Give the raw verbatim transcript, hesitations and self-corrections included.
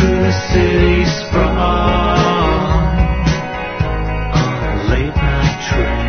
through the city sprawl on a late night train.